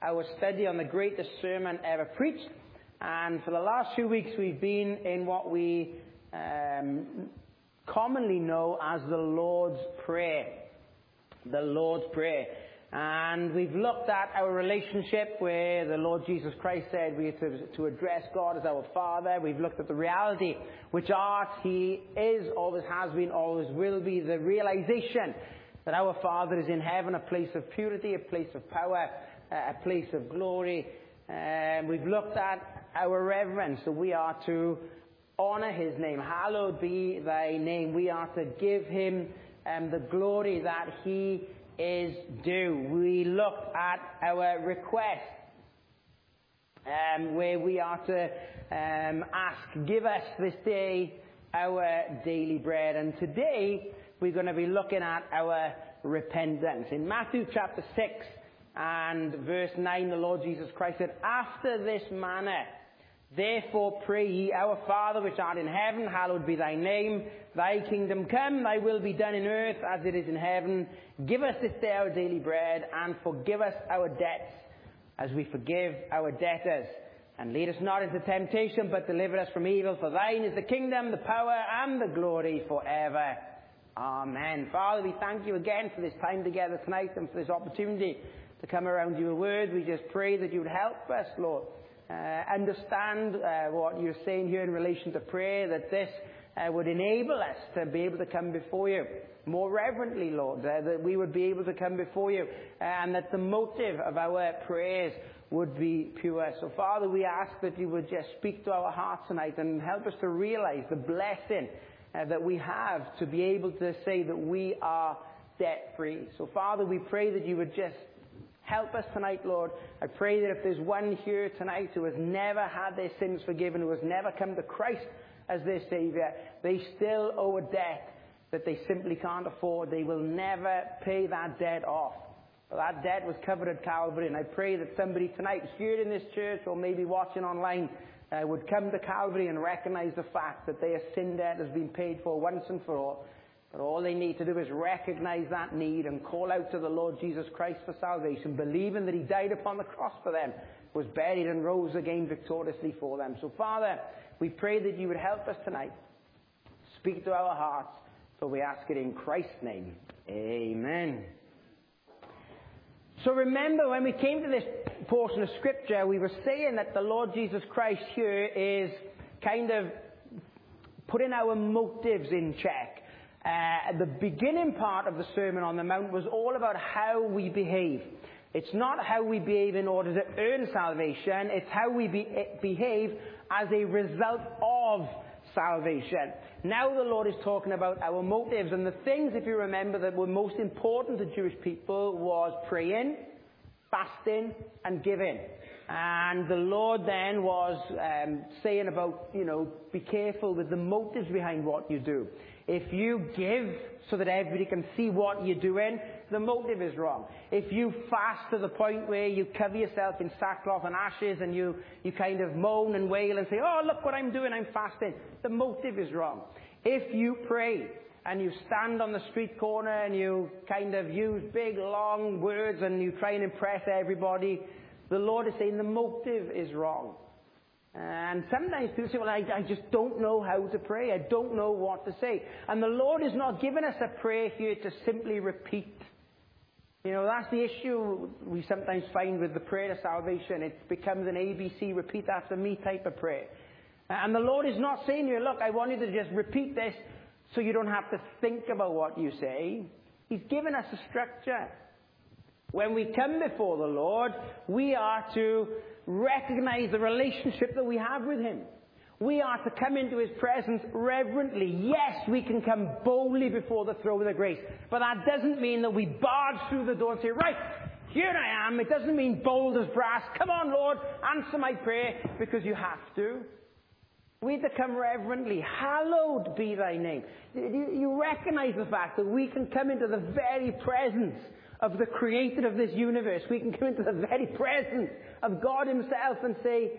our study on the greatest sermon ever preached. And for the last few weeks, we've been in what we commonly know as the Lord's Prayer. The Lord's Prayer. And we've looked at our relationship where the Lord Jesus Christ said we are to address God as our Father. We've looked at the reality, which He is, always has been, always will be, the realization that our Father is in heaven, a place of purity, a place of power, a place of glory. We've looked at our reverence, so we are to honor His name. Hallowed be Thy name. We are to give Him the glory that He is due. We looked at our request, where we are to ask, give us this day our daily bread. And today we're going to be looking at our repentance. In Matthew chapter 6 and verse 9, the Lord Jesus Christ said, "After this manner, therefore pray ye, Our Father which art in heaven, hallowed be Thy name. Thy kingdom come, Thy will be done in earth as it is in heaven. Give us this day our daily bread, and forgive us our debts, as we forgive our debtors. And lead us not into temptation, but deliver us from evil. For Thine is the kingdom, the power, and the glory forever. Amen." Father, we thank You again for this time together tonight and for this opportunity to come around Your word. We just pray that You would help us, Lord, understand what You're saying here in relation to prayer, that this would enable us to be able to come before You more reverently, Lord, that we would be able to come before You, and that the motive of our prayers would be pure. So, Father, we ask that You would just speak to our hearts tonight and help us to realize the blessing that we have to be able to say that we are debt-free. So, Father, we pray that You would just help us tonight, Lord. I pray that if there's one here tonight who has never had their sins forgiven, who has never come to Christ as their Savior, they still owe a debt that they simply can't afford. They will never pay that debt off. But that debt was covered at Calvary, and I pray that somebody tonight here in this church or maybe watching online would come to Calvary and recognize the fact that their sin debt has been paid for once and for all. But all they need to do is recognize that need and call out to the Lord Jesus Christ for salvation, believing that He died upon the cross for them, was buried and rose again victoriously for them. So, Father, we pray that You would help us tonight. Speak to our hearts, for we ask it in Christ's name. Amen. So remember, when we came to this portion of Scripture, we were saying that the Lord Jesus Christ here is kind of putting our motives in check. The beginning part of the Sermon on the Mount was all about how we behave. It's not how we behave in order to earn salvation. It's how we behave as a result of salvation. Now the Lord is talking about our motives. And the things, if you remember, that were most important to Jewish people was praying, fasting, and giving. And the Lord then was saying about, be careful with the motives behind what you do. If you give so that everybody can see what you're doing, the motive is wrong. If you fast to the point where you cover yourself in sackcloth and ashes and you kind of moan and wail and say, "Oh, look what I'm doing, I'm fasting," the motive is wrong. If you pray and you stand on the street corner and you kind of use big, long words and you try and impress everybody, the Lord is saying the motive is wrong. And sometimes people say, "Well, I just don't know how to pray. I don't know what to say." And the Lord is not giving us a prayer here to simply repeat. That's the issue we sometimes find with the prayer of salvation. It becomes an ABC, repeat after me type of prayer. And the Lord is not saying to you, "Look, I want you to just repeat this so you don't have to think about what you say." He's given us a structure. When we come before the Lord, we are to recognize the relationship that we have with Him. We are to come into His presence reverently. Yes, we can come boldly before the throne of grace. But that doesn't mean that we barge through the door and say, "Right, here I am." It doesn't mean bold as brass. "Come on, Lord, answer my prayer," because you have to. We need to come reverently. "Hallowed be Thy name." You recognize the fact that we can come into the very presence of the creator of this universe. We can come into the very presence of God Himself and say,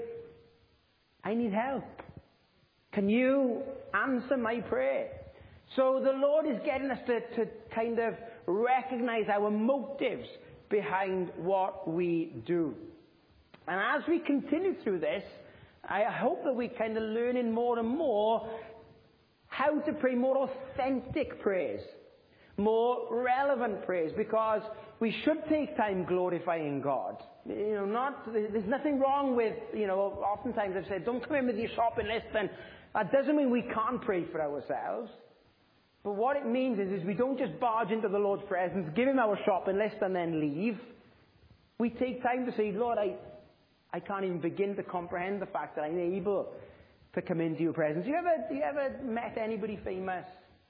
"I need help. Can You answer my prayer?" So the Lord is getting us to kind of recognize our motives behind what we do. And as we continue through this, I hope that we kind of learning more and more how to pray more authentic prayers, more relevant prayers, because we should take time glorifying God. There's nothing wrong with, oftentimes I've said, don't come in with your shopping list, and that doesn't mean we can't pray for ourselves. But what it means is we don't just barge into the Lord's presence, give him our shopping list and then leave. We take time to say, Lord, I can't even begin to comprehend the fact that I'm able to come into your presence. You ever met anybody famous?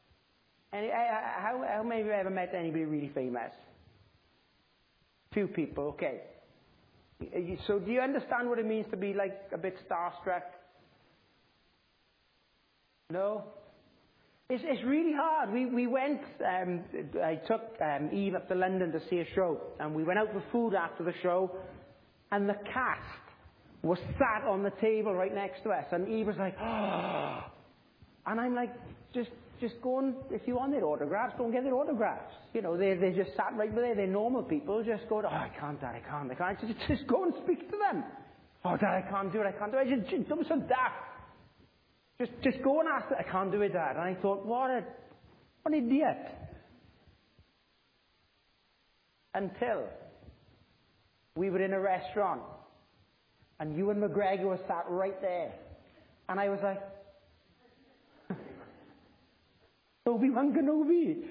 How many of you ever met anybody really famous? Few people, okay. So do you understand what it means to be like a bit starstruck? No? It's really hard. We went, I took Eve up to London to see a show, and we went out for food after the show, and the cast was sat on the table right next to us, and Eve was like, oh. And I'm like, just go and, if you want their autographs, go and get their autographs. They just sat right there, they're normal people, just go, I can't, Dad, I can't. Just go and speak to them. Oh, Dad, I can't do it. Just don't be so daft. Just go and ask them. I can't do it, Dad. And I thought, what an idiot. Until we were in a restaurant, and Ewan McGregor was sat right there. And I was like, Obi-Wan Kenobi.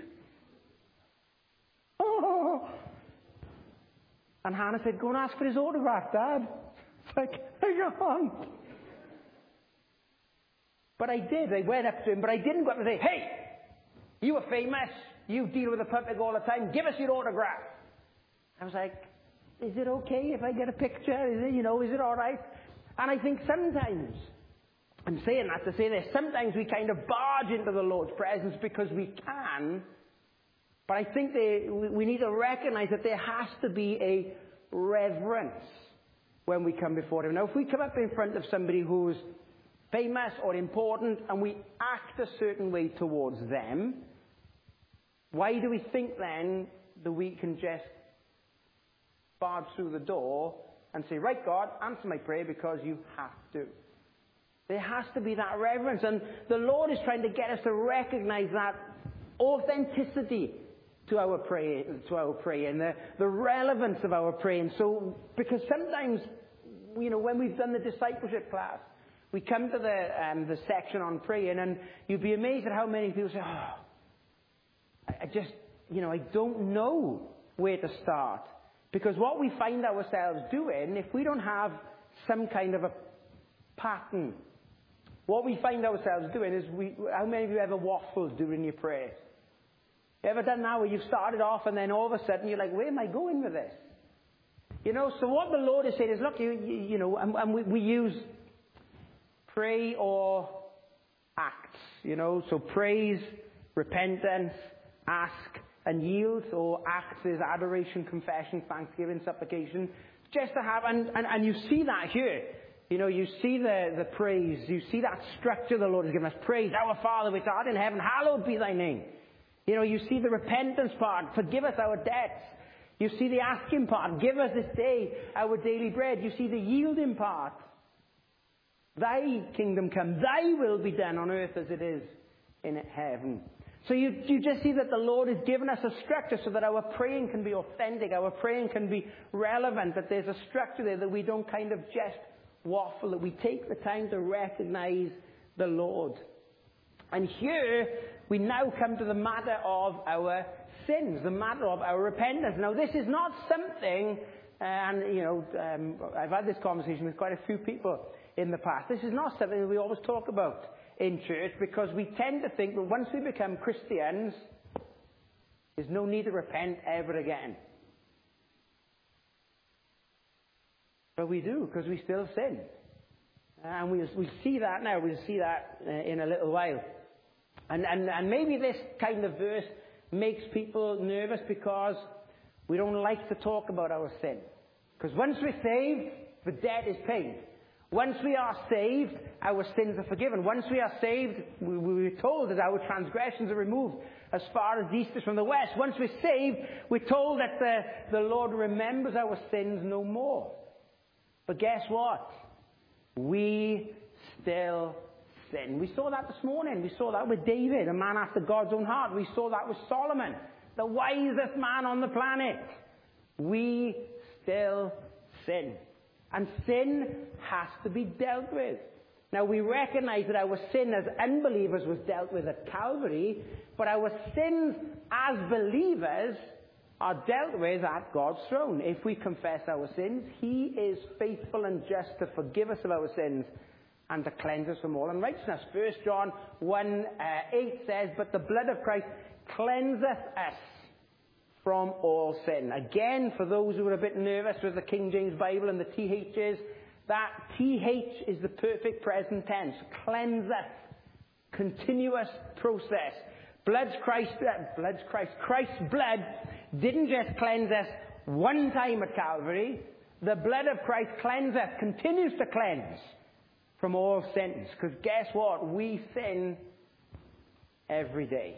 Oh. And Hannah said, go and ask for his autograph, Dad. It's like, I can't. But I did. I went up to him, but I didn't go up and say, hey, you are famous. You deal with the public all the time. Give us your autograph. I was like, is it okay if I get a picture? Is it all right? And I think sometimes, I'm saying that to say this, sometimes we kind of barge into the Lord's presence because we can, but I think we need to recognize that there has to be a reverence when we come before him. Now, if we come up in front of somebody who's famous or important, and we act a certain way towards them, why do we think then that we can just barge through the door and say, right, God, answer my prayer because you have to? There has to be that reverence, and the Lord is trying to get us to recognize that authenticity to our prayer, and the relevance of our praying. So, because sometimes, when we've done the discipleship class, we come to the section on praying, and you'd be amazed at how many people say, I don't know where to start. Because what we find ourselves doing, if we don't have some kind of a pattern, what we find ourselves doing is, how many of you ever waffled during your prayers? You ever done that where you've started off and then all of a sudden you're like, where am I going with this? So what the Lord is saying is, look, we use pray or acts, so praise, repentance, ask, and yield. Or acts is adoration, confession, thanksgiving, supplication. Just to have, and you see that here. You see the praise, you see that structure the Lord has given us. Praise, our Father which art in heaven, hallowed be thy name. You see the repentance part, forgive us our debts. You see the asking part, give us this day our daily bread. You see the yielding part. Thy kingdom come, thy will be done on earth as it is in heaven. So you just see that the Lord has given us a structure so that our praying can be authentic, our praying can be relevant, that there's a structure there, that we don't kind of just waffle, that we take the time to recognize the Lord. And here we now come to the matter of our sins, the matter of our repentance. Now this is not something, I've had this conversation with quite a few people in the past. This is not something that we always talk about in church, because we tend to think that once we become Christians, there's no need to repent ever again. But we do, because we still sin. And we'll see that now. We'll see that in a little while. And maybe this kind of verse makes people nervous because we don't like to talk about our sin. Because once we're saved, the debt is paid. Once we are saved, our sins are forgiven. Once we are saved, we were told that our transgressions are removed as far as the east is from the west. Once we're saved, we're told that the Lord remembers our sins no more. But guess what? We still sin. We saw that this morning. We saw that with David, a man after God's own heart. We saw that with Solomon, the wisest man on the planet. We still sin. And sin has to be dealt with. Now, we recognize that our sin as unbelievers was dealt with at Calvary, but our sins as believers are dealt with at God's throne. If we confess our sins, He is faithful and just to forgive us of our sins and to cleanse us from all unrighteousness. 1 John 1:8 says, "But the blood of Christ cleanseth us from all sin." Again, for those who are a bit nervous with the King James Bible and the THs, that TH is the perfect present tense. Cleanseth. Continuous process. Christ's blood didn't just cleanse us one time at Calvary. The blood of Christ cleanseth, continues to cleanse from all sins. Because guess what? We sin every day.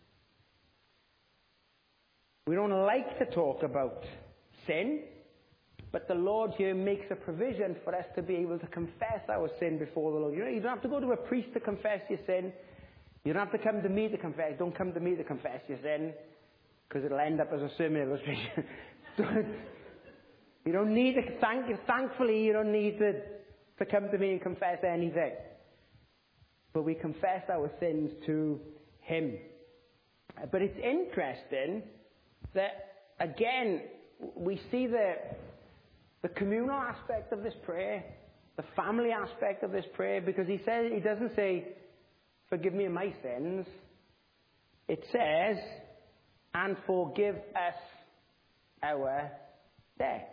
We don't like to talk about sin, but the Lord here makes a provision for us to be able to confess our sin before the Lord. You don't have to go to a priest to confess your sin. You don't have to come to me to confess. Don't come to me to confess your sin, because it'll end up as a sermon illustration. You don't need to, thankfully, you don't need to come to me and confess anything. But we confess our sins to Him. But it's interesting that, again, we see the communal aspect of this prayer, the family aspect of this prayer, because He doesn't say, "Forgive me my sins." It says, "And forgive us our debts."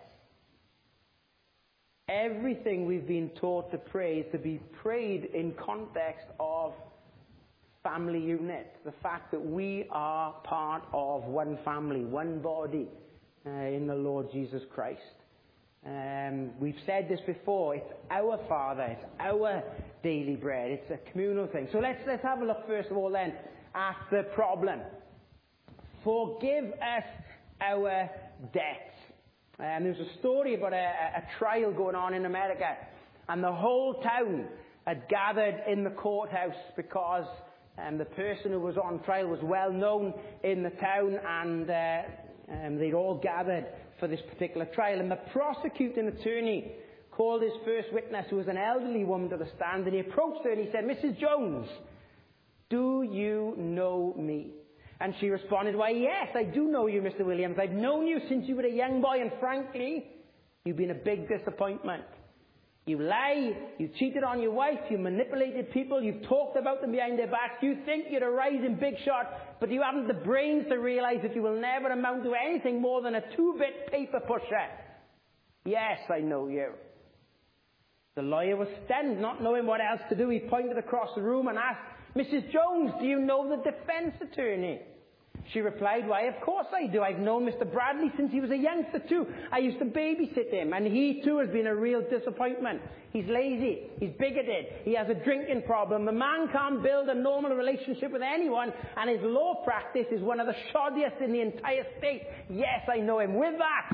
Everything we've been taught to pray is to be prayed in context of family unit. The fact that we are part of one family, one body in the Lord Jesus Christ. We've said this before. It's our Father. It's our daily bread. It's a communal thing. So let's have a look first of all then at the problem. Forgive us our debts. There's a story about a trial going on in America, and the whole town had gathered in the courthouse because the person who was on trial was well known in the town, and they'd all gathered for this particular trial. And the prosecuting attorney called his first witness, who was an elderly woman, to the stand, and he approached her and he said, "Mrs. Jones, do you know me?" And she responded, "Why, yes, I do know you, Mr. Williams. I've known you since you were a young boy, and frankly, you've been a big disappointment. You lie, you cheated on your wife, you manipulated people, you've talked about them behind their backs, you think you're a rising big shot, but you haven't the brains to realize that you will never amount to anything more than a 2-bit paper pusher. Yes, I know you." The lawyer was stunned, not knowing what else to do. He pointed across the room and asked, "Mrs. Jones, do you know the defense attorney?" She replied, "Why, of course I do. I've known Mr. Bradley since he was a youngster too. I used to babysit him, and he too has been a real disappointment. He's lazy, he's bigoted, he has a drinking problem. The man can't build a normal relationship with anyone, and his law practice is one of the shoddiest in the entire state. Yes, I know him." With that,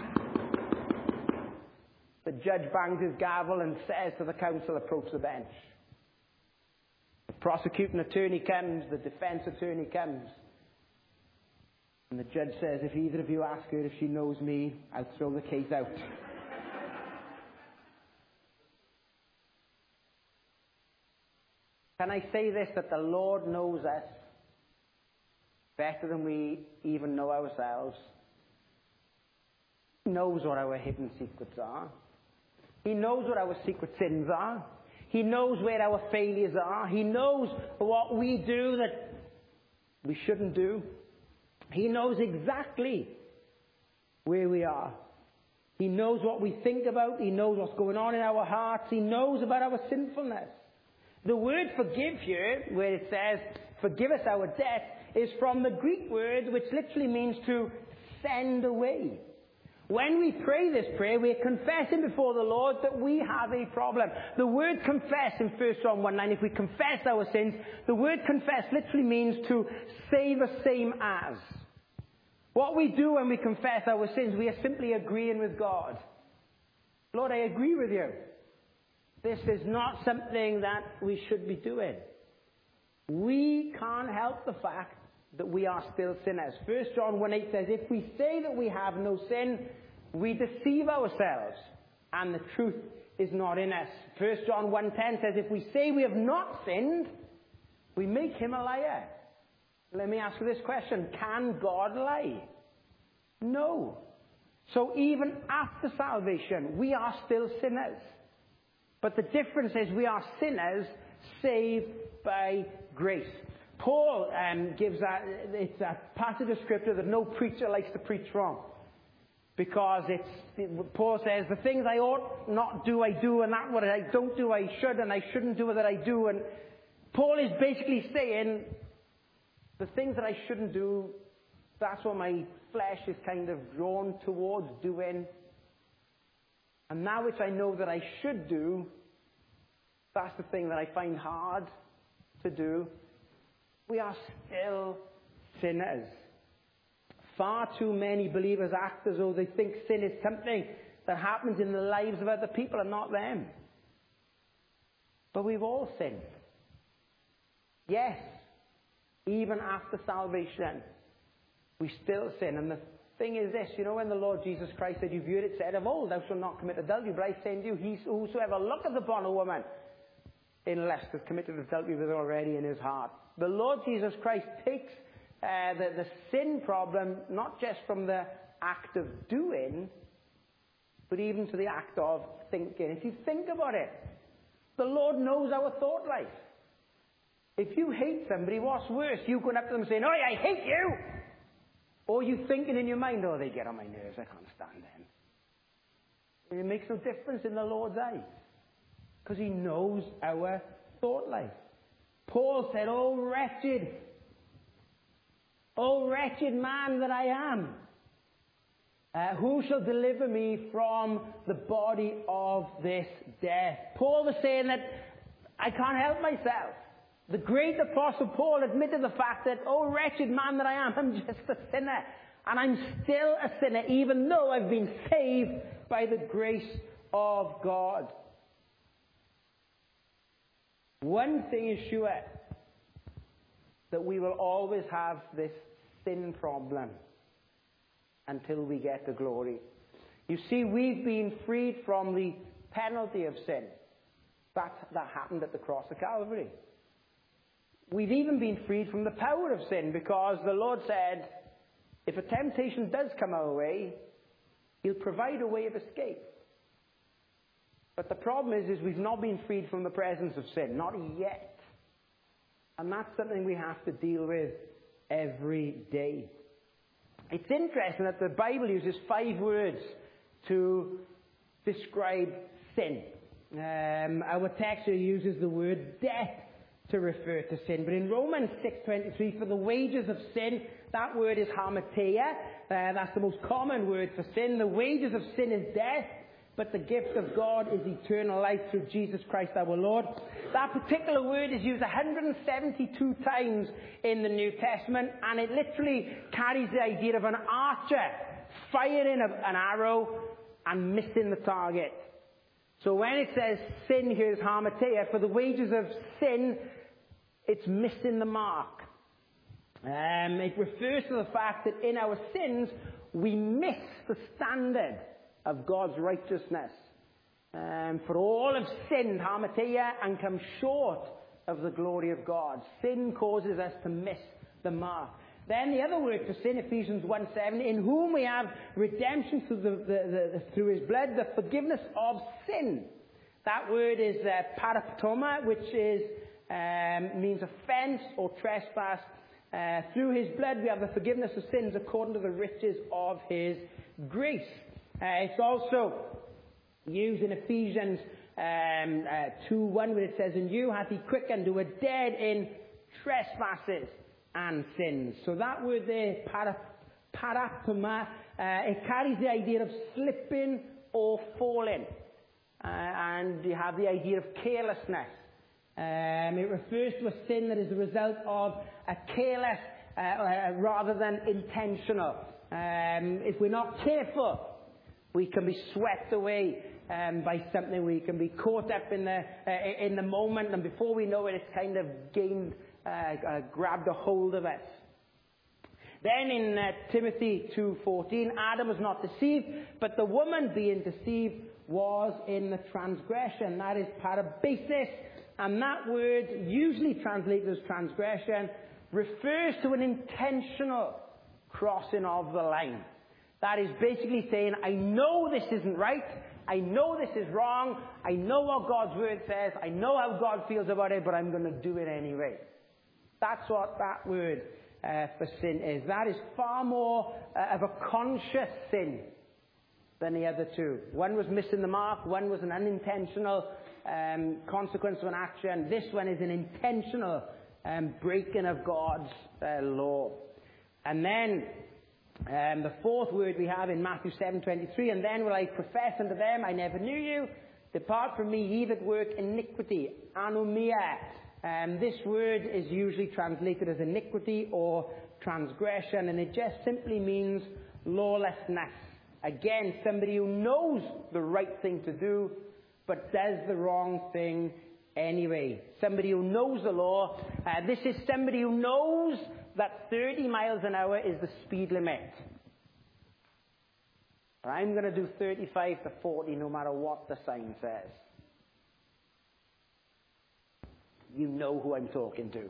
the judge bangs his gavel and says to the counsel, "Approach the bench." The prosecuting attorney comes, the defense attorney comes. And the judge says, "If either of you ask her if she knows me, I'll throw the case out." Can I say this, that the Lord knows us better than we even know ourselves? He knows what our hidden secrets are. He knows what our secret sins are. He knows where our failures are. He knows what we do that we shouldn't do. He knows exactly where we are. He knows what we think about. He knows what's going on in our hearts. He knows about our sinfulness. The word forgive here, where it says, "Forgive us our debt," is from the Greek word which literally means to send away. When we pray this prayer, we're confessing before the Lord that we have a problem. The word confess in 1 John 1:9, if we confess our sins, the word confess literally means to say the same as. What we do when we confess our sins, we are simply agreeing with God. Lord, I agree with you. This is not something that we should be doing. We can't help the fact that we are still sinners. 1 John 1:8 says, if we say that we have no sin, we deceive ourselves, and the truth is not in us. 1 John 1:10 says, if we say we have not sinned, we make him a liar. Let me ask you this question. Can God lie? No. So even after salvation, we are still sinners. But the difference is we are sinners saved by grace. Paul gives it's a passage of scripture that no preacher likes to preach from. Because Paul says, the things I ought not do, I do, and that what I don't do, I should, and I shouldn't do that I do. And Paul is basically saying, the things that I shouldn't do, that's what my flesh is kind of drawn towards doing. And now which I know that I should do, that's the thing that I find hard to do. We are still sinners. Far too many believers act as though they think sin is something that happens in the lives of other people and not them. But we've all sinned. Yes, even after salvation, we still sin. And the thing is this, when the Lord Jesus Christ said, you've heard it said of old, thou shalt not commit adultery, but I say unto you, whosoever looketh upon a woman in lust has committed adultery with her already in his heart. The Lord Jesus Christ takes the sin problem not just from the act of doing, but even to the act of thinking. If you think about it, the Lord knows our thought life. If you hate somebody, what's worse? You going up to them and saying, oh, I hate you! Or you thinking in your mind, oh, they get on my nerves, I can't stand them. And it makes no difference in the Lord's eyes. Because he knows our thought life. Paul said, oh, wretched man that I am. Who shall deliver me from the body of this death? Paul was saying that I can't help myself. The great apostle Paul admitted the fact that, oh, wretched man that I am, I'm just a sinner. And I'm still a sinner, even though I've been saved by the grace of God. One thing is sure, that we will always have this sin problem until we get to glory. You see, we've been freed from the penalty of sin. That happened at the cross of Calvary. We've even been freed from the power of sin, because the Lord said, if a temptation does come our way, he'll provide a way of escape. But the problem is we've not been freed from the presence of sin. Not yet. And that's something we have to deal with every day. It's interesting that the Bible uses 5 words to describe sin. Our text here uses the word death to refer to sin. But in Romans 6:23, for the wages of sin, that word is hamartia. That's the most common word for sin. The wages of sin is death, but the gift of God is eternal life through Jesus Christ our Lord. That particular word is used 172 times in the New Testament, and it literally carries the idea of an archer firing an arrow and missing the target. So when it says sin here is hamartia, for the wages of sin, it's missing the mark. It refers to the fact that in our sins, we miss the standard of God's righteousness. For all have sinned, hamartia, and come short of the glory of God. Sin causes us to miss the mark. Then the other word for sin, Ephesians 1:7, in whom we have redemption through his blood, the forgiveness of sin. That word is paraptoma, which means offense or trespass. Through his blood we have the forgiveness of sins according to the riches of his grace. It's also used in Ephesians 2:1, where it says, and you hath he quickened who were dead in trespasses and sins. So that word there, paraptoma, it carries the idea of slipping or falling. And you have the idea of carelessness. It refers to a sin that is the result of a careless rather than intentional. If we're not careful, we can be swept away by something. We can be caught up in the moment, and before we know it, it's kind of grabbed a hold of us. Then in Timothy 2:14, Adam was not deceived, but the woman being deceived was in the transgression. That is parabasis, and that word, usually translated as transgression, refers to an intentional crossing of the line. That is basically saying, I know this isn't right, I know this is wrong, I know what God's word says, I know how God feels about it, but I'm going to do it anyway. That's what that word for sin is. That is far more of a conscious sin than the other two. One was missing the mark, one was an unintentional consequence of an action. This one is an intentional breaking of God's law. And then the fourth word we have in Matthew 7:23, and then will I profess unto them, I never knew you. Depart from me, ye that work iniquity. Anomia. This word is usually translated as iniquity or transgression, and it just simply means lawlessness. Again, somebody who knows the right thing to do, but does the wrong thing anyway. Somebody who knows the law. This is somebody who knows that 30 miles an hour is the speed limit. I'm going to do 35 to 40 no matter what the sign says. You know who I'm talking to.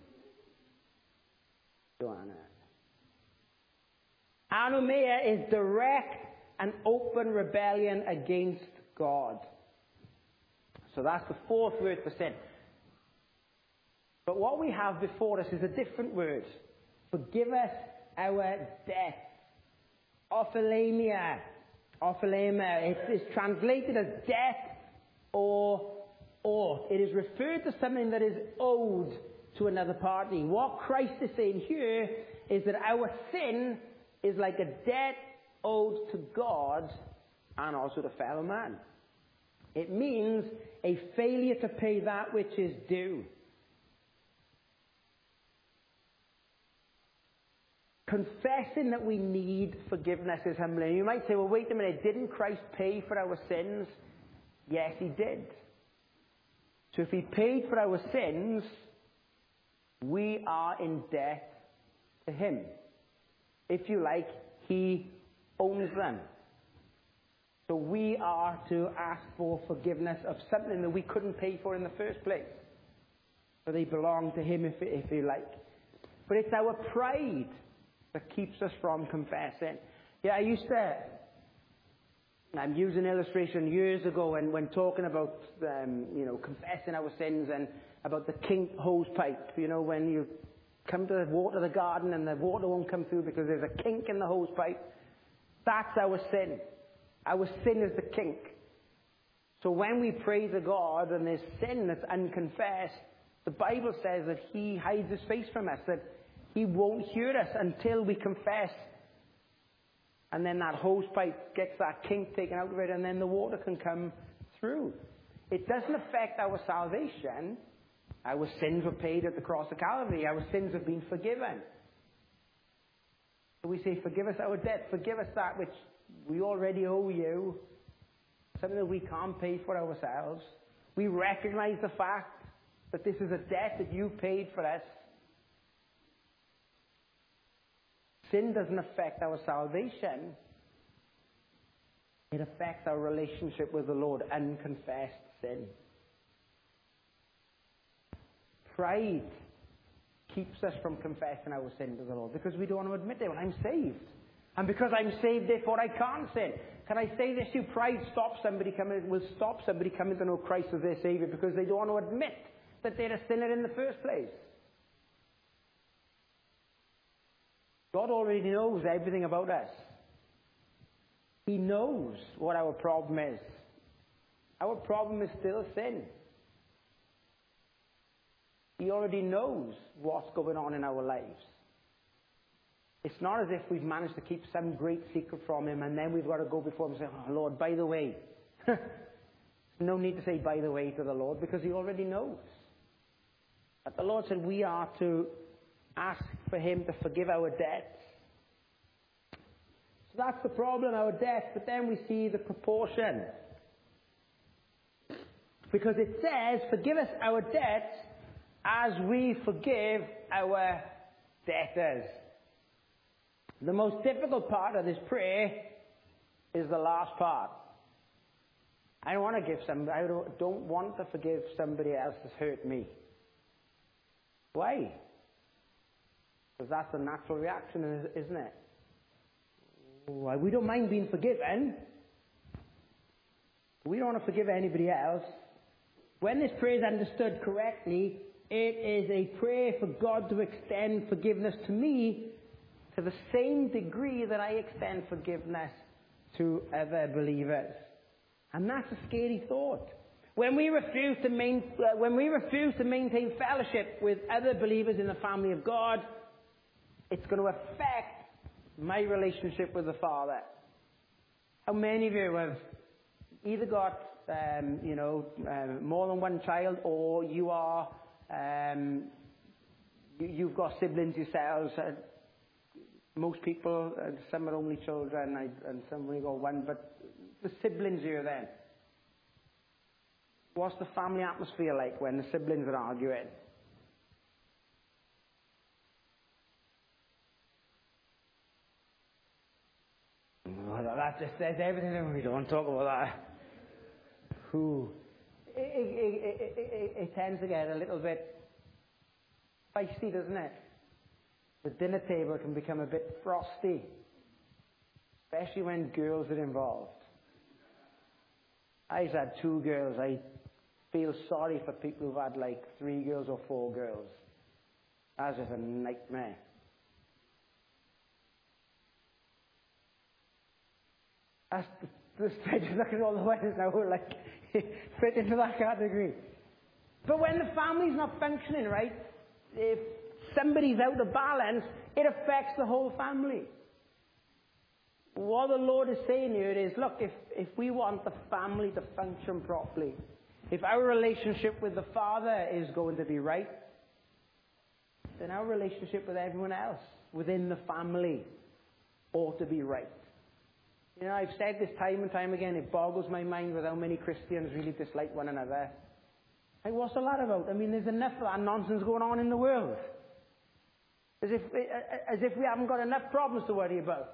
Joanna. Anomia is direct and open rebellion against God. So that's the fourth word for sin. But what we have before us is a different word. Forgive us our debt. Ophelemia. Ophelemia. It is translated as debt or ought. It is referred to something that is owed to another party. What Christ is saying here is that our sin is like a debt owed to God and also to fellow man. It means a failure to pay that which is due. Confessing that we need forgiveness is humbling. You might say, well, wait a minute, didn't Christ pay for our sins? Yes, he did. So if he paid for our sins, we are in debt to him. If you like, he owns them. So we are to ask for forgiveness of something that we couldn't pay for in the first place. So they belong to him if you like. But it's our pride that keeps us from confessing. Yeah, I'm using an illustration years ago when talking about, confessing our sins and about the kink hose pipe. You know, when you come to water the garden and the water won't come through because there's a kink in the hose pipe. That's our sin. Our sin is the kink. So when we pray to God and there's sin that's unconfessed, the Bible says that he hides his face from us, that he won't hear us until we confess. And then that hose pipe gets that kink taken out of it, and then the water can come through. It doesn't affect our salvation. Our sins were paid at the cross of Calvary. Our sins have been forgiven. So we say, forgive us our debt. Forgive us that which we already owe you. Something that we can't pay for ourselves. We recognize the fact that this is a debt that you paid for us. Sin doesn't affect our salvation. It affects our relationship with the Lord, unconfessed sin. Pride keeps us from confessing our sin to the Lord because we don't want to admit it. Well, I'm saved. And because I'm saved, therefore I can't sin. Can I say this to you? Pride will stop somebody coming to know Christ as their Savior because they don't want to admit that they're a sinner in the first place. God already knows everything about us. He knows what our problem is. Our problem is still sin. He already knows what's going on in our lives. It's not as if we've managed to keep some great secret from him and then we've got to go before him and say, oh, Lord, by the way. No need to say by the way to the Lord because he already knows. But the Lord said we are to ask for him to forgive our debts. So that's the problem, our debts. But then we see the proportion. Because it says, forgive us our debts as we forgive our debtors. The most difficult part of this prayer is the last part. I don't want to forgive somebody else that's hurt me. Why? Because that's a natural reaction, isn't it? Why? We don't mind being forgiven. We don't want to forgive anybody else. When this prayer is understood correctly, it is a prayer for God to extend forgiveness to me to the same degree that I extend forgiveness to other believers. And that's a scary thought. When we refuse to maintain fellowship with other believers in the family of God, it's going to affect my relationship with the Father. How many of you have either got more than one child, or you've got siblings yourselves? Most people, some are only children, and some only got one, but the siblings here then. What's the family atmosphere like when the siblings are arguing? Oh, that just says everything. We don't want to talk about that. It tends to get a little bit feisty, doesn't it? The dinner table can become a bit frosty, especially when girls are involved. I've had 2 girls. I feel sorry for people who've had like 3 girls or 4 girls. That's just a nightmare. That's the just looking at all the weddings now, we're like fit into that category. But when the family's not functioning right, if somebody's out of balance, it affects the whole family. What the Lord is saying here is, look, if we want the family to function properly, if our relationship with the Father is going to be right, then our relationship with everyone else within the family ought to be right. You know, I've said this time and time again, it boggles my mind with how many Christians really dislike one another. Like, what's all that about? I mean, there's enough of that nonsense going on in the world. As if we haven't got enough problems to worry about.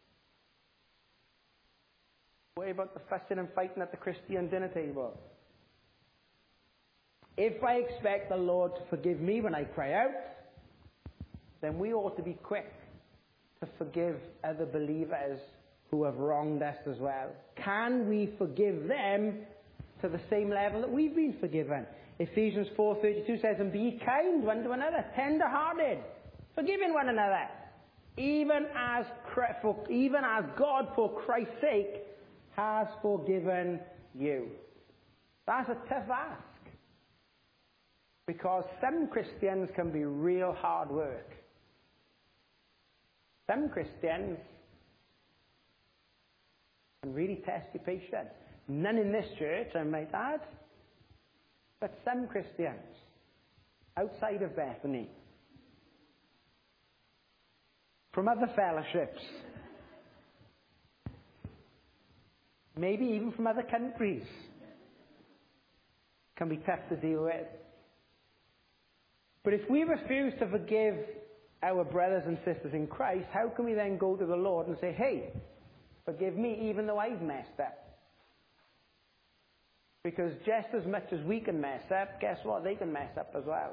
Worry about the fussing and fighting at the Christian dinner table. If I expect the Lord to forgive me when I cry out, then we ought to be quick to forgive other believers who have wronged us as well. Can we forgive them to the same level that we've been forgiven? Ephesians 4:32 says, and be ye kind one to another, tender-hearted, forgiving one another, even as God for Christ's sake has forgiven you. That's a tough ask. Because some Christians can be real hard work. Some Christians can really test your patience. None in this church, I might add. But some Christians outside of Bethany, from other fellowships, maybe even from other countries, can be tough to deal with. But if we refuse to forgive our brothers and sisters in Christ, how can we then go to the Lord and say, hey, forgive me even though I've messed up? Because just as much as we can mess up, guess what? They can mess up as well.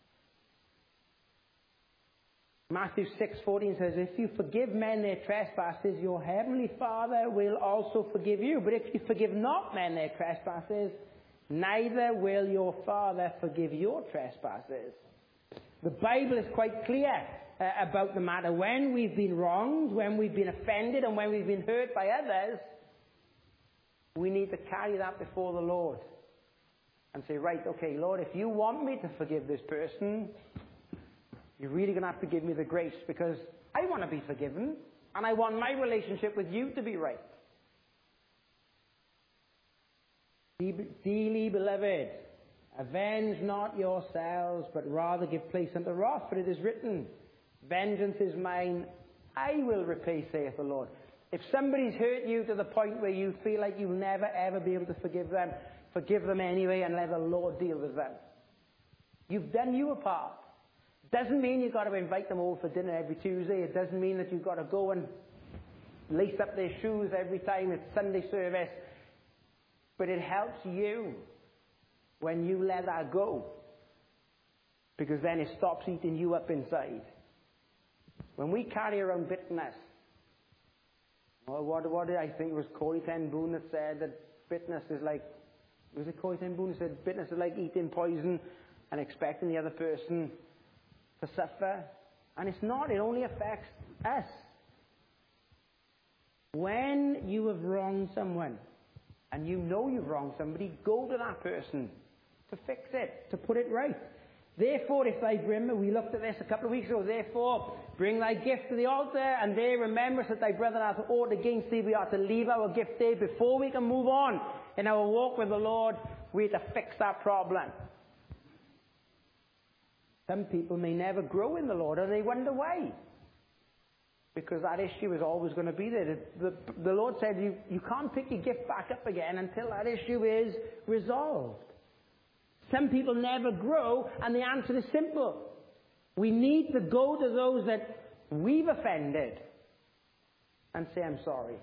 Matthew 6:14 says, if you forgive men their trespasses, your heavenly Father will also forgive you. But if you forgive not men their trespasses, neither will your Father forgive your trespasses. The Bible is quite clear about the matter. When we've been wronged, when we've been offended, and when we've been hurt by others, we need to carry that before the Lord and say, right, okay, Lord, if you want me to forgive this person, you're really going to have to give me the grace, because I want to be forgiven, and I want my relationship with you to be right. Dearly beloved, avenge not yourselves, but rather give place unto wrath, for it is written, vengeance is mine, I will repay, saith the Lord. If somebody's hurt you to the point where you feel like you'll never ever be able to forgive them anyway and let the Lord deal with them. You've done your part. Doesn't mean you've got to invite them over for dinner every Tuesday. It doesn't mean that you've got to go and lace up their shoes every time it's Sunday service. But it helps you when you let that go, because then it stops eating you up inside. When we carry around bitterness, what did I think it was Corrie ten Boom that said that bitterness is like, was it Corrie ten Boom who said bitterness is like eating poison and expecting the other person to suffer? And it's not, it only affects us. When you have wronged someone, and you know you've wronged somebody, go to that person to fix it, to put it right. Therefore, if thy remember, we looked at this a couple of weeks ago, therefore, bring thy gift to the altar, and there remember that thy brother hath aught against thee. We are to leave our gift there before we can move on in our walk with the Lord. We have to fix that problem. Some people may never grow in the Lord, and they wonder why. Because that issue is always going to be there. The Lord said you can't pick your gift back up again until that issue is resolved. Some people never grow, and the answer is simple. We need to go to those that we've offended and say, I'm sorry.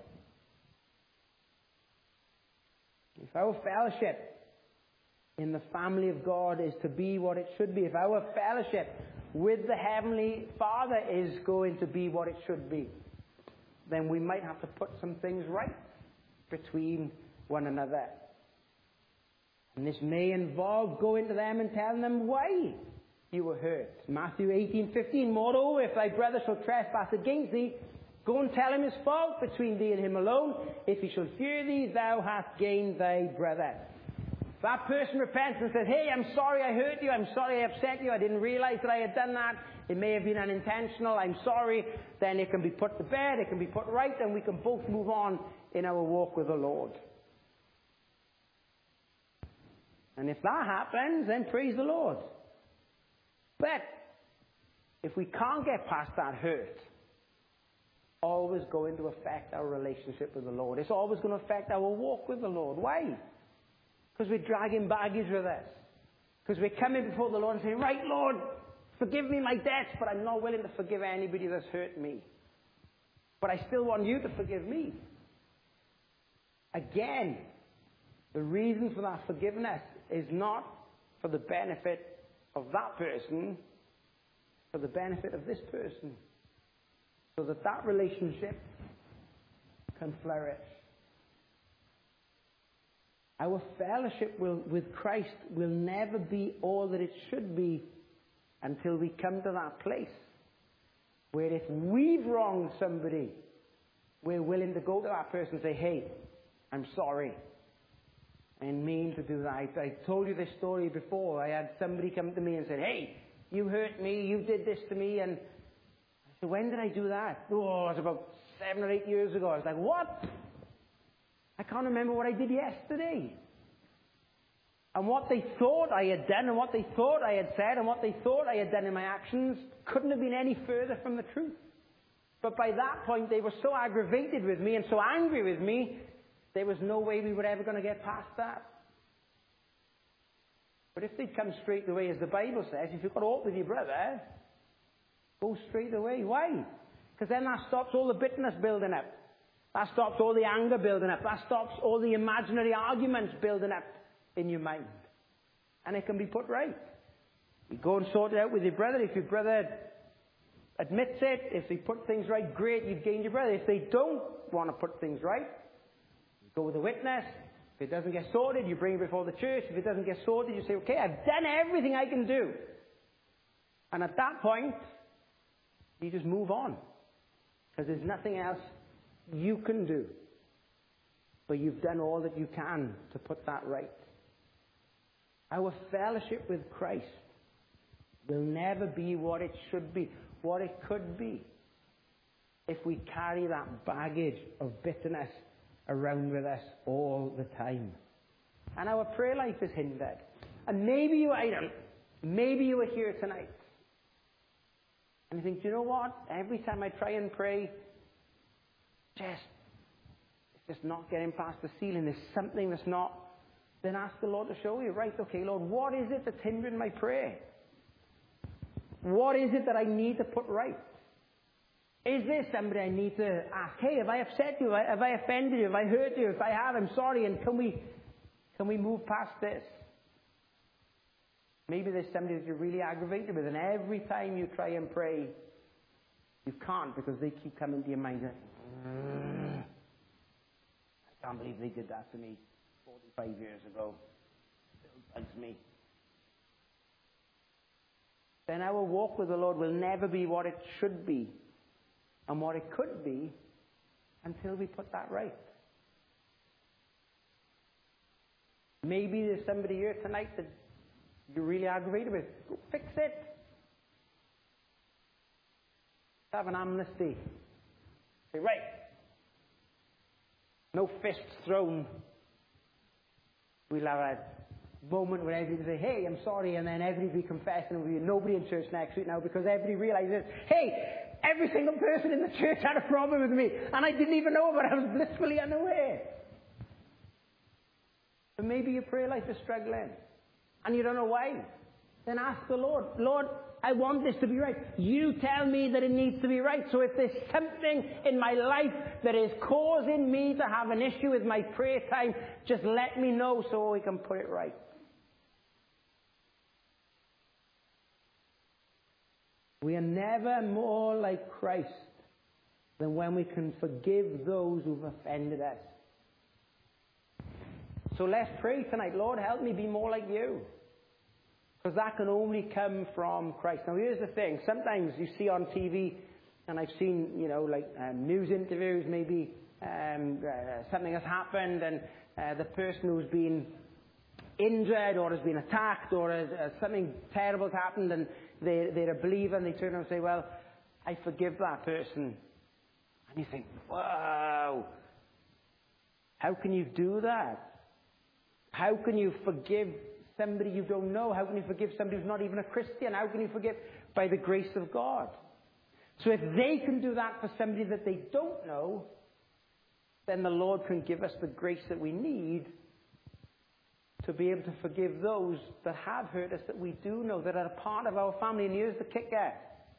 If our fellowship in the family of God is to be what it should be, if our fellowship with the Heavenly Father is going to be what it should be, then we might have to put some things right between one another. And this may involve going to them and telling them why you were hurt. Matthew 18:15, moreover, if thy brother shall trespass against thee, go and tell him his fault between thee and him alone. If he shall fear thee, thou hast gained thy brother. If that person repents and says, hey, I'm sorry I hurt you, I'm sorry I upset you, I didn't realize that I had done that, it may have been unintentional, I'm sorry, then it can be put to bed, it can be put right, and we can both move on in our walk with the Lord. And if that happens, then praise the Lord. But if we can't get past that hurt, always going to affect our relationship with the Lord. It's always going to affect our walk with the Lord. Why? Because we're dragging baggage with us. Because we're coming before the Lord and saying, right, Lord, forgive me my debts, but I'm not willing to forgive anybody that's hurt me. But I still want you to forgive me. Again, the reason for that forgiveness is not for the benefit of that person, for the benefit of this person, so that that relationship can flourish. Our fellowship with Christ will never be all that it should be until we come to that place where if we've wronged somebody, we're willing to go to that person and say, hey, I'm sorry. I didn't mean to do that. I told you this story before. I had somebody come to me and said, hey, you hurt me, you did this to me. And I said, when did I do that? Oh, it was about 7 or 8 years ago. I was like, what? I can't remember what I did yesterday. And what they thought I had done and what they thought I had said and what they thought I had done in my actions couldn't have been any further from the truth. But by that point, they were so aggravated with me and so angry with me, there was no way we were ever going to get past that. But if they'd come straight away, as the Bible says, if you've got aught with your brother, go straight away. Why? Because then that stops all the bitterness building up. That stops all the anger building up. That stops all the imaginary arguments building up in your mind. And it can be put right. You go and sort it out with your brother. If your brother admits it, if they put things right, great, you've gained your brother. If they don't want to put things right, you go with a witness. If it doesn't get sorted, you bring it before the church. If it doesn't get sorted, you say, okay, I've done everything I can do. And at that point, you just move on. Because there's nothing else you can do. But you've done all that you can to put that right. Our fellowship with Christ will never be what it should be, what it could be, if we carry that baggage of bitterness around with us all the time. And our prayer life is hindered. And maybe you were here tonight. And you think, do you know what? Every time I try and pray, it's just not getting past the ceiling. There's something that's not. Then ask the Lord to show you. Right, okay, Lord, what is it that's hindering my prayer? What is it that I need to put right? Is there somebody I need to ask, hey, have I upset you? Have I offended you? Have I hurt you? If I have, I'm sorry. And can we move past this? Maybe there's somebody that you're really aggravated with, and every time you try and pray, you can't because they keep coming to your mind. I can't believe they did that to me 45 years ago. Still bugs me. Then our walk with the Lord will never be what it should be and what it could be until we put that right. Maybe there's somebody here tonight that you're really aggravated with. Go fix it. Have an amnesty. Say, right. No fists thrown. We'll have a moment where everybody say, hey, I'm sorry, and then everybody confessing, and we'll be nobody in church next week now because everybody realizes, hey, every single person in the church had a problem with me, and I didn't even know, but I was blissfully unaware. But maybe your prayer life is struggling, and you don't know why. Then ask the Lord, Lord, I want this to be right. You tell me that it needs to be right. So if there's something in my life that is causing me to have an issue with my prayer time, just let me know so we can put it right. We are never more like Christ than when we can forgive those who've offended us. So let's pray tonight. Lord, help me be more like you. Because that can only come from Christ. Now here's the thing. Sometimes you see on TV, and I've seen, news interviews, maybe something has happened, and the person who's been injured or has been attacked or something terrible has happened, and they're a believer, and they turn around and say, well, I forgive that person. And you think, wow, how can you do that? How can you forgive somebody you don't know? How can you forgive somebody who's not even a Christian? How can you forgive? By the grace of God. So if they can do that for somebody that they don't know, then the Lord can give us the grace that we need to be able to forgive those that have hurt us, that we do know, that are a part of our family. And here's the kicker.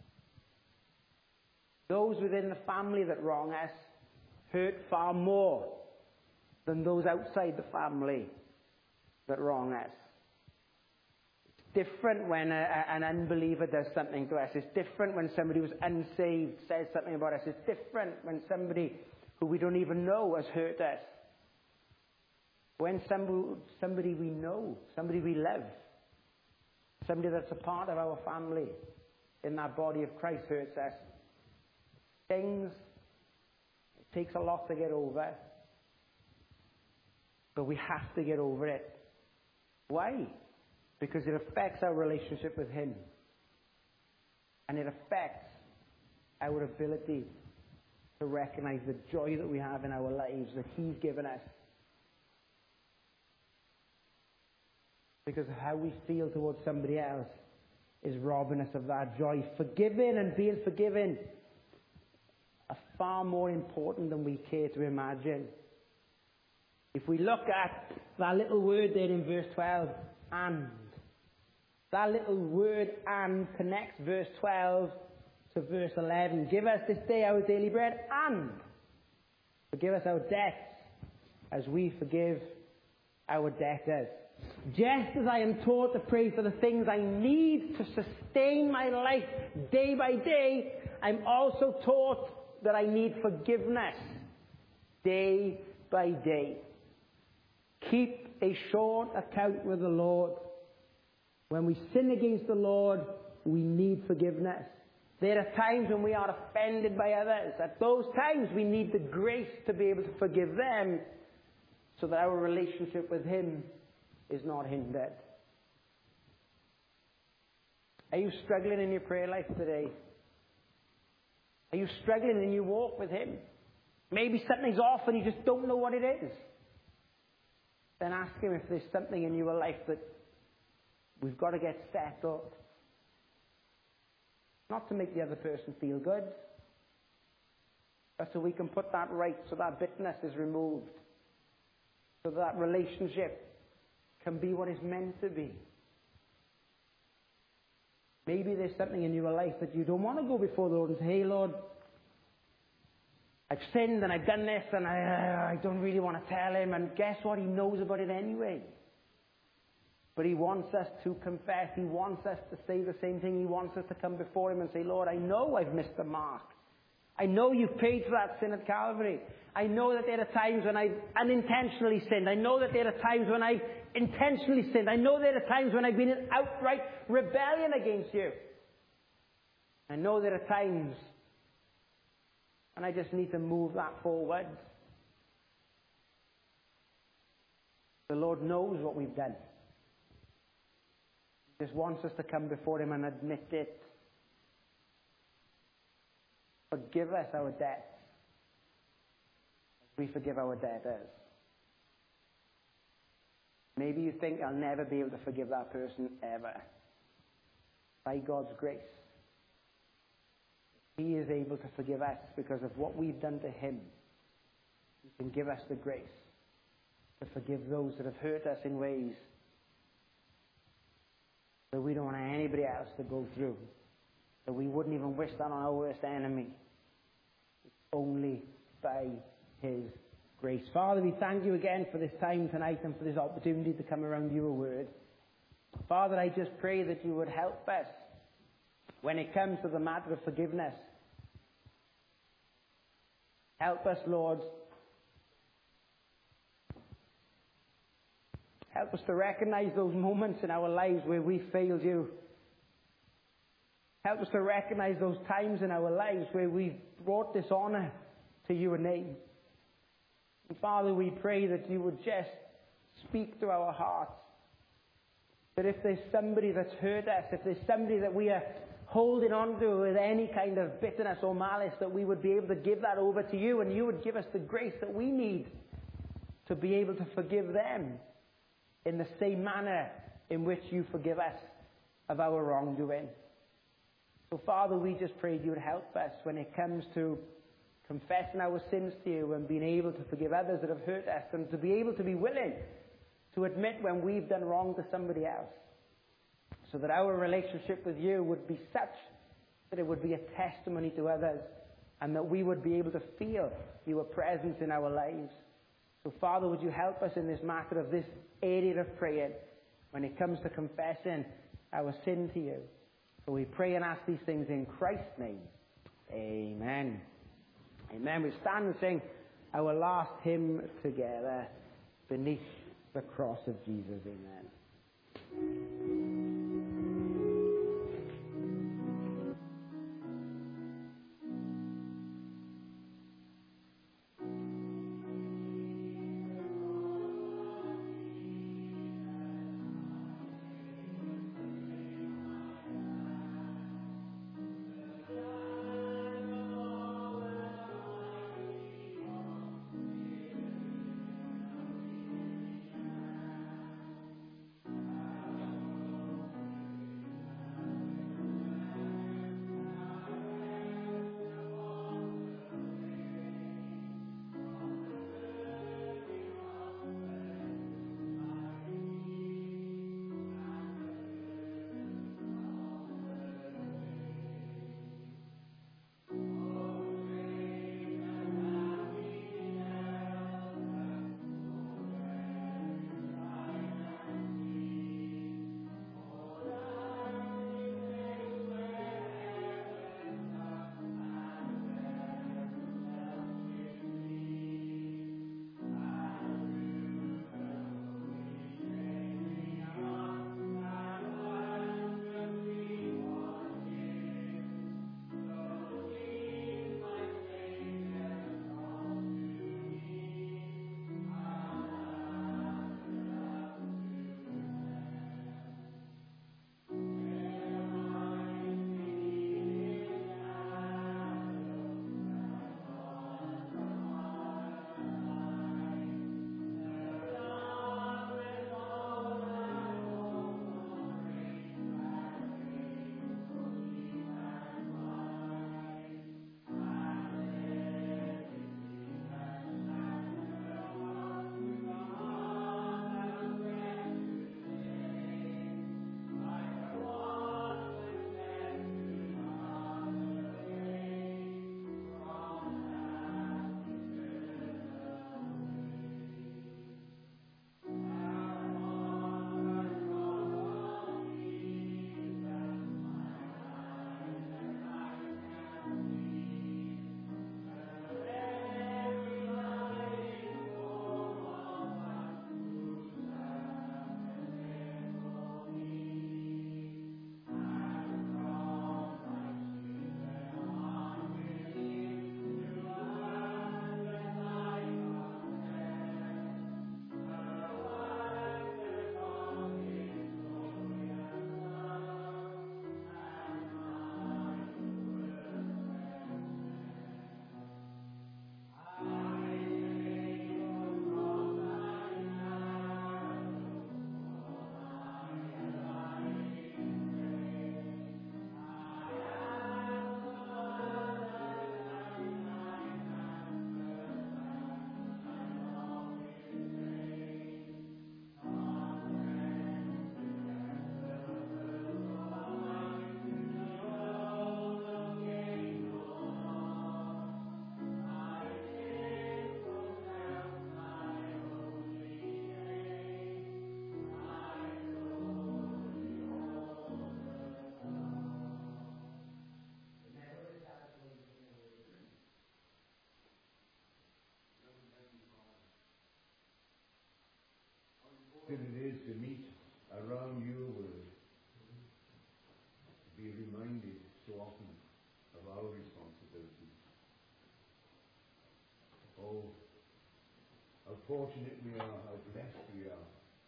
Those within the family that wrong us hurt far more than those outside the family that wrong us. It's different when an unbeliever does something to us. It's different when somebody who's unsaved says something about us. It's different when somebody who we don't even know has hurt us. When somebody we know, somebody we love, somebody that's a part of our family in that body of Christ hurts us, it takes a lot to get over. But we have to get over it. Why? Because it affects our relationship with Him. And it affects our ability to recognize the joy that we have in our lives that He's given us. Because of how we feel towards somebody else is robbing us of that joy. Forgiving and being forgiven are far more important than we care to imagine. If we look at that little word there in verse 12, and. That little word and connects verse 12 to verse 11. Give us this day our daily bread and forgive us our debts as we forgive our debtors. Just as I am taught to pray for the things I need to sustain my life day by day, I'm also taught that I need forgiveness day by day. Keep a short account with the Lord. When we sin against the Lord, we need forgiveness. There are times when we are offended by others. At those times, we need the grace to be able to forgive them so that our relationship with Him is not hindered. Are you struggling in your prayer life today? Are you struggling in your walk with Him? Maybe something's off and you just don't know what it is. Then ask Him if there's something in your life that we've got to get settled. Not to make the other person feel good, but so we can put that right, so that bitterness is removed, so that relationship can be what it's meant to be. Maybe there's something in your life that you don't want to go before the Lord and say, hey Lord, I've sinned and I've done this and I don't really want to tell Him. And guess what? He knows about it anyway. But He wants us to confess. He wants us to say the same thing. He wants us to come before Him and say, Lord, I know I've missed the mark. I know You've paid for that sin at Calvary. I know that there are times when I've unintentionally sinned. I know that there are times when I've intentionally sinned. I know there are times when I've been in outright rebellion against You. I know there are times when I just need to move that forward. The Lord knows what we've done. He just wants us to come before Him and admit it. Forgive us our debts as we forgive our debtors. Maybe you think, I'll never be able to forgive that person ever. By God's grace, He is able to forgive us because of what we've done to Him. He can give us the grace to forgive those that have hurt us in ways that we don't want anybody else to go through, that we wouldn't even wish that on our worst enemy. It's only by His grace. Father, we thank You again for this time tonight and for this opportunity to come around Your word. Father, I just pray that You would help us when it comes to the matter of forgiveness. Help us, Lord. Help us to recognize those moments in our lives where we failed You. Help us to recognize those times in our lives where we've brought dishonor to Your name. And Father, we pray that You would just speak to our hearts. That if there's somebody that's hurt us, if there's somebody that we are holding on to with any kind of bitterness or malice, that we would be able to give that over to You, and You would give us the grace that we need to be able to forgive them in the same manner in which You forgive us of our wrongdoing. So Father, we just pray You would help us when it comes to confessing our sins to You and being able to forgive others that have hurt us, and to be able to be willing to admit when we've done wrong to somebody else, so that our relationship with You would be such that it would be a testimony to others, and that we would be able to feel Your presence in our lives. So Father, would You help us in this matter of this area of prayer when it comes to confessing our sin to You. So we pray and ask these things in Christ's name. Amen. Amen. We stand and sing our last hymn together, Beneath the Cross of Jesus. Amen. important it is to meet around your word, to be reminded so often of our responsibilities. Oh, how fortunate we are, how blessed we are.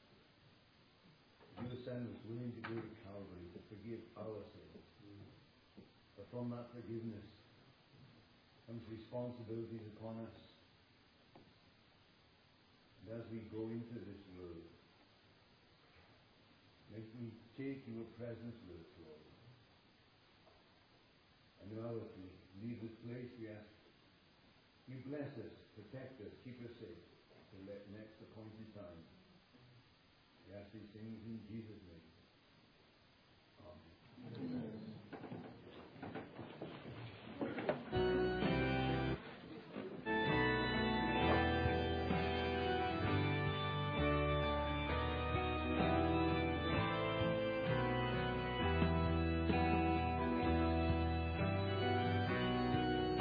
Your Son was willing to go to Calvary to forgive our sins. But from that forgiveness comes responsibilities upon us. And as we go into this world, make me take your presence with us, Lord. And now as we leave this place, we ask you bless us, protect us, keep us safe till that next appointed time. We ask these things in Jesus' name.